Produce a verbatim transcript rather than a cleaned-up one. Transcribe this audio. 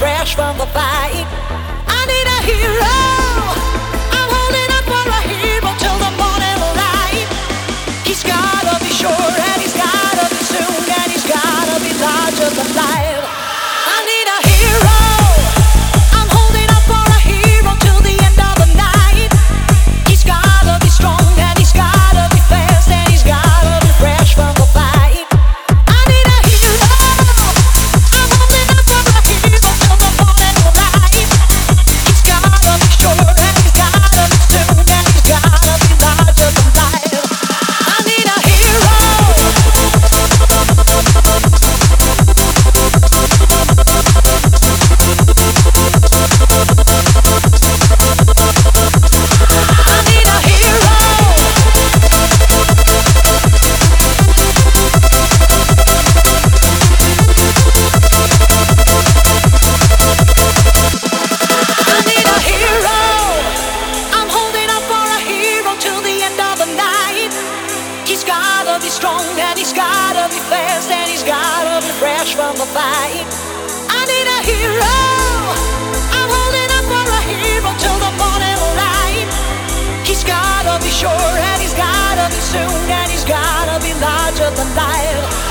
fresh from the fight. I need a hero. I'm holding up for a hero till the morning light. He's gotta be sure and he's gotta be soon and he's gotta be larger than life. I need a hero. I'm holding up for a hero till the end of the night. He's gotta be strong and he's gotta be fast and he's gotta be fresh from the fight. I need a hero. I'm holding up for a hero till the morning light. He's gotta be sure and he's gotta be soon and he's gotta be larger than life. I need a hero. I need a hero. I need a hero. I'm holding up for a hero till the end of the night. He's gotta be strong and he's gotta be fast and he's gotta be fresh from the fight. I need a hero. I'm holding up for a hero till the morning light. He's gotta be sure and he's gotta be soon and he's gotta be larger than life.